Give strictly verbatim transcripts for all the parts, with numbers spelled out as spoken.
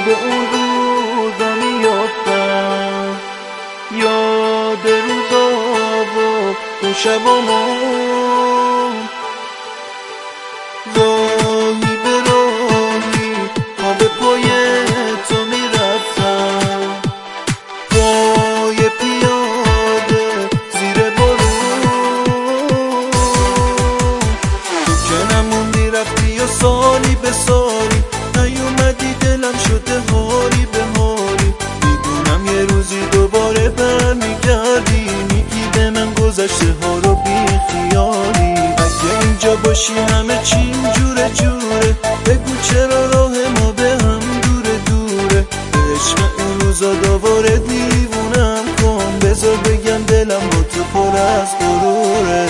یاد اون روزا میافتم، یاد روزا و اون شبامون. راهی به راهی ما به پای تو میرفتم، پای پیاده زیر بارون. تو که نموندی رفتی و سالی به سالی نیومدی، دلم شده حالی به حالی. میدونم یه روزی دوباره برمیگردی، میگی به من گذشته ها رو بی خیالی. اگه اینجا باشی همه چیم جوره جوره، بگو چرا راه ما به هم دوره دوره. به عشق اون روزا دوباره دیوونم کن، بذار بگم دلم با تو پر از غروره.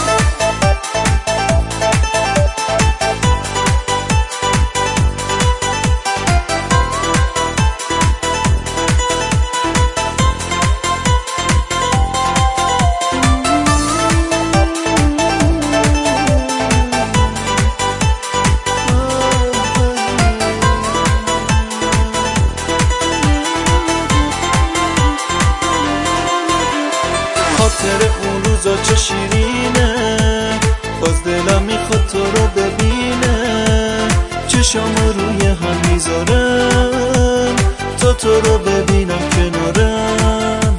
خاطر اون روزا چه شیرینه، باز دلم میخواد تو رو ببینه. چشامو روی هم میذارم تا تو رو ببینم کنارم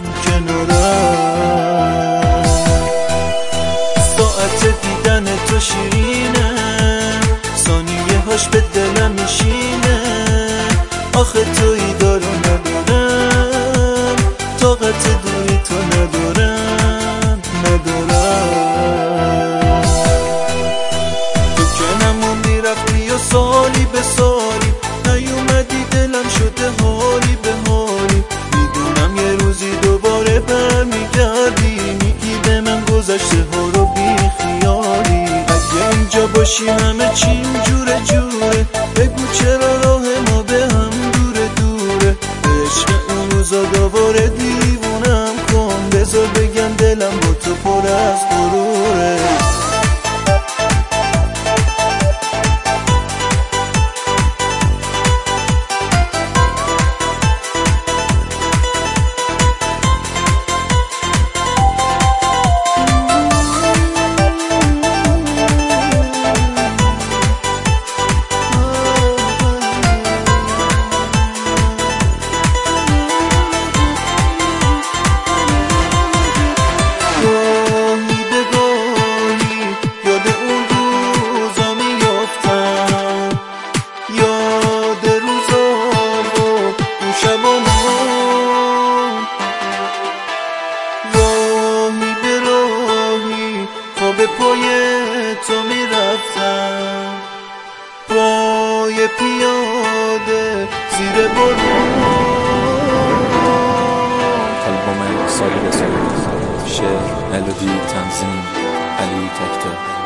کنارم. ساعت دیدن تو شیرینه، ثانیه هاش به دلم میشینه. آخه تویی دارو ندارم، طاقت دوی تو ندارم ندارم. تو که نموندی رفتی و سالی به سالی نیومدی، دلم شده حالی به حالی. میدونم یه روزی دوباره برمیگردی، میگی به من گذشته ها رو بی خیالی. اگه اینجا باشی همه چیم جوره جوره، بگو چرا راه ما به هم دوره دوره. عشق اون روزا دوباره دیوونم کن، بذار بگم دلم با تو پر از غروره. راهی به راهی ما به پای تو میرفتم، پای پیاده زیر بارون. آلبوم سالی به سالی، شعر، ملودی، تنظیم علی تک‌تک.